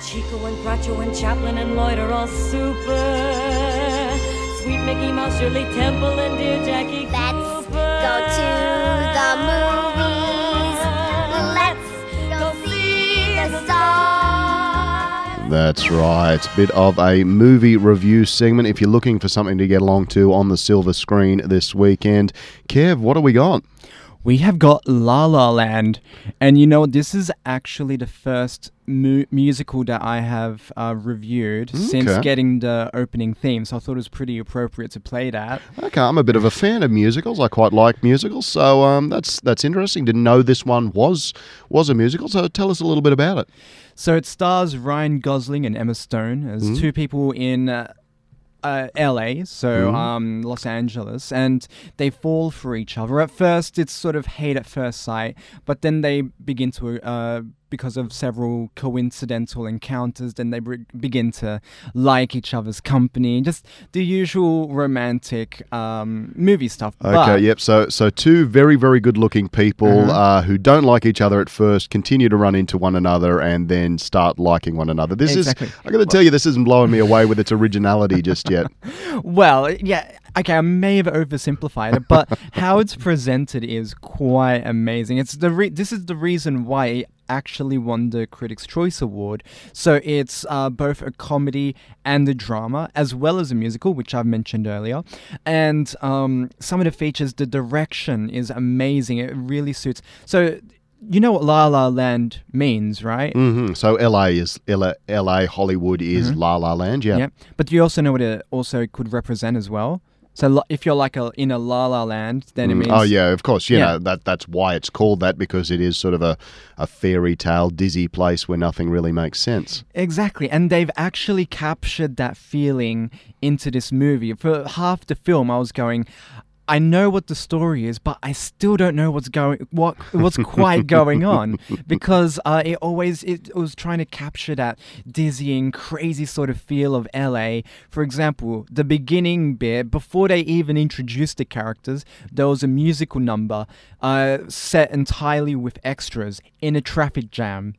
Chico and Groucho and Chaplin and Lloyd are all super. Sweet Mickey Mouse, Shirley Temple, and dear Jackie Let's Cooper. go to the movies. Let's go see the stars. That's right. Bit of a movie review segment if you're looking for something to get along to on the silver screen this weekend. Kev, what do we got? We have got La La Land, and you know, this is actually the first musical that I have reviewed since getting the opening theme, so I thought it was pretty appropriate to play that. Okay, I'm a bit of a fan of musicals. I quite like musicals, so that's interesting. Didn't know this one was a musical, so tell us a little bit about it. So it stars Ryan Gosling and Emma Stone as two people in LA, so Los Angeles, and they fall for each other. At first, it's sort of hate at first sight, but then they begin to, because of several coincidental encounters, then they begin to like each other's company, just the usual romantic movie stuff. Okay, yep. So two very, very good-looking people who don't like each other at first continue to run into one another and then start liking one another. This is, I got to tell you, this isn't blowing me away with its originality just yet. Well, yeah. Okay, I may have oversimplified it, but how it's presented is quite amazing. It's this is the reason why it actually won the Critics' Choice Award. So it's both a comedy and a drama, as well as a musical, which I've mentioned earlier. And some of the features, the direction is amazing. It really suits. So you know what La La Land means, right? Mm-hmm. So LA Hollywood is La La Land, yeah. Yep. But you also know what it also could represent as well. So if you're like in a La La Land, then it means... Oh, yeah, of course. You know, that's why it's called that, because it is sort of a fairy tale, dizzy place where nothing really makes sense. Exactly. And they've actually captured that feeling into this movie. For half the film, I was going, I know what the story is, but I still don't know what's quite going on, because it was trying to capture that dizzying, crazy sort of feel of LA. For example, the beginning bit, before they even introduced the characters, there was a musical number set entirely with extras in a traffic jam.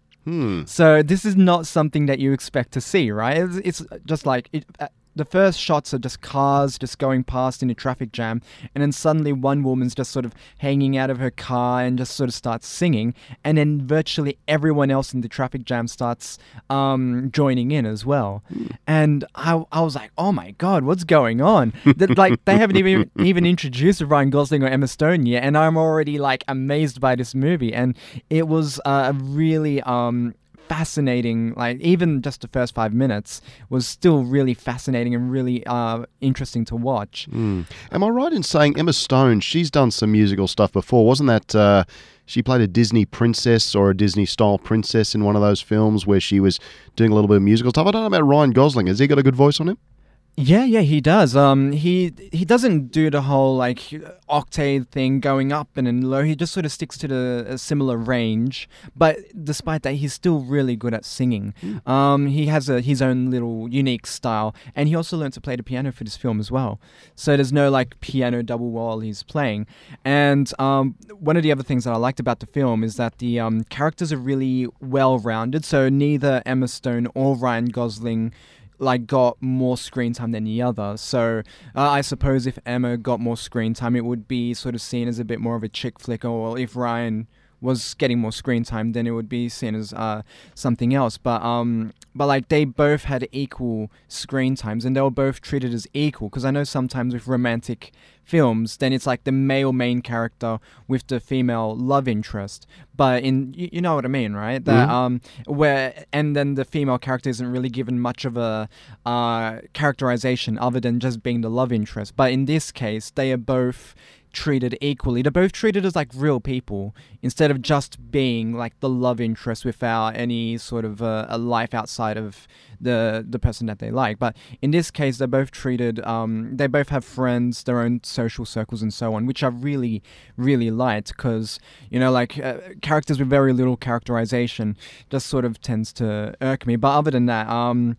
So this is not something that you expect to see, right? It's just like... The first shots are just cars just going past in a traffic jam, and then suddenly one woman's just sort of hanging out of her car and just sort of starts singing, and then virtually everyone else in the traffic jam starts joining in as well. And I was like, oh my god, what's going on? Like, they haven't even introduced Ryan Gosling or Emma Stone yet, and I'm already like amazed by this movie. And it was a really fascinating, like even just the first 5 minutes was still really fascinating and really interesting to watch. Am I right in saying Emma Stone, she's done some musical stuff before? Wasn't that she played a Disney princess or a Disney style princess in one of those films where she was doing a little bit of musical stuff? I don't know about Ryan Gosling. Has he got a good voice on him? Yeah, he does. He doesn't do the whole like octave thing going up and then low. He just sort of sticks to a similar range. But despite that, he's still really good at singing. He has his own little unique style, and he also learned to play the piano for this film as well. So there's no like piano double while he's playing. And one of the other things that I liked about the film is that the characters are really well rounded. So neither Emma Stone or Ryan Gosling got more screen time than the other. So I suppose if Emma got more screen time, it would be sort of seen as a bit more of a chick flick, or if Ryan was getting more screen time, then it would be seen as something else. But like they both had equal screen times, and they were both treated as equal. Because I know sometimes with romantic films, then it's like the male main character with the female love interest. But you know what I mean, right? That and then the female character isn't really given much of a characterization other than just being the love interest. But in this case, they are both treated equally. They're both treated as like real people instead of just being like the love interest without any sort of a life outside of the person that they like. But in this case, they're both treated, they both have friends, their own social circles and so on, which I really, really liked, because, you know, like characters with very little characterization just sort of tends to irk me. But other than that,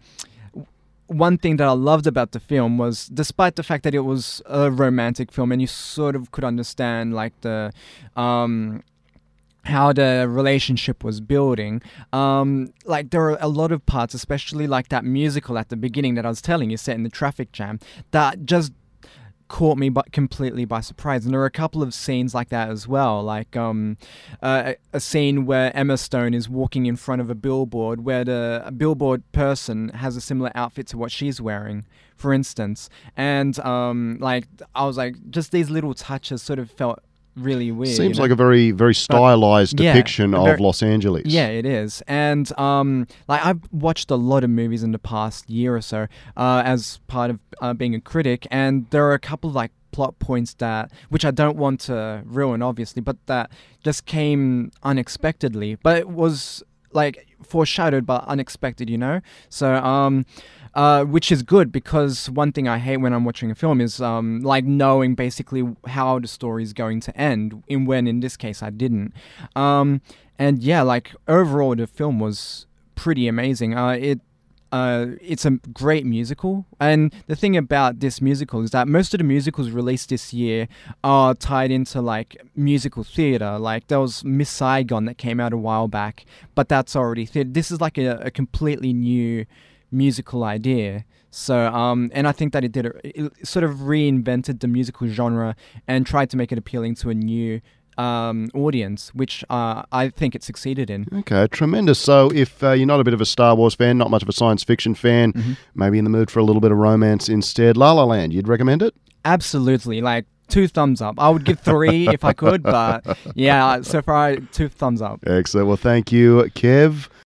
one thing that I loved about the film was, despite the fact that it was a romantic film and you sort of could understand like the how the relationship was building. Like there are a lot of parts, especially like that musical at the beginning that I was telling you, set in the traffic jam, that just caught me completely by surprise. And there are a couple of scenes like that as well, like a scene where Emma Stone is walking in front of a billboard where the billboard person has a similar outfit to what she's wearing, for instance. And like I was like, just these little touches sort of felt really weird. Seems like a very, very stylized depiction of very, Los Angeles. Yeah, it is. And like I've watched a lot of movies in the past year or so as part of being a critic, and there are a couple of like plot points that, which I don't want to ruin, obviously, but that just came unexpectedly. But it was like foreshadowed but unexpected, you know? So which is good, because one thing I hate when I'm watching a film is like knowing basically how the story is going to end, when in this case I didn't. And yeah, like overall the film was pretty amazing. It's a great musical, and the thing about this musical is that most of the musicals released this year are tied into like musical theatre. Like there was Miss Saigon that came out a while back, but that's already theatre. This is like a completely new musical idea. So and I think that it sort of reinvented the musical genre and tried to make it appealing to a new audience, which I think it succeeded in. Okay, tremendous. So if you're not a bit of a Star Wars fan, not much of a science fiction fan, maybe in the mood for a little bit of romance instead, La La Land, you'd recommend it? Absolutely. Like 2 thumbs up. I would give 3 if I could, but yeah, so far 2 thumbs up. Excellent. Well, thank you, Kev.